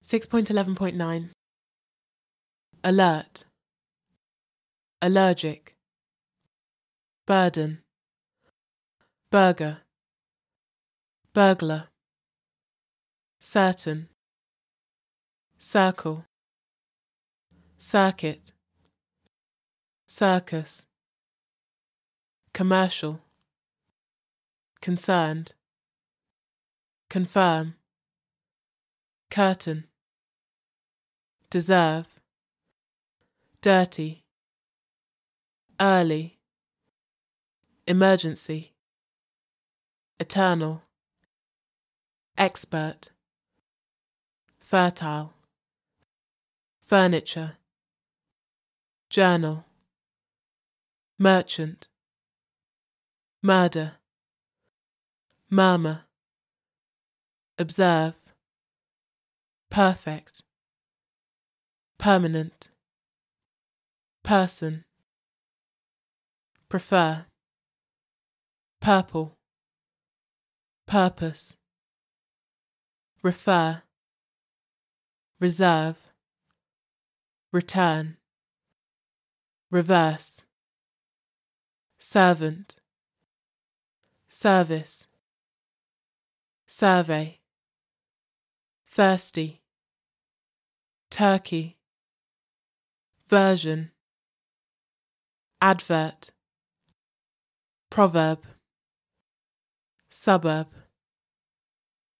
6.11.9 Alert, allergic, burden, burger, burglar, certain, circle, circuit, circus, commercial, concerned, confirm, curtain, deserve, dirty, early, emergency, eternal, expert, fertile, furniture, journal, merchant, murder, murmur, observe, perfect, permanent, person, prefer, purple, purpose, refer, reserve, return, reverse, servant, service, survey, thirsty, turkey, version, advert, proverb, suburb.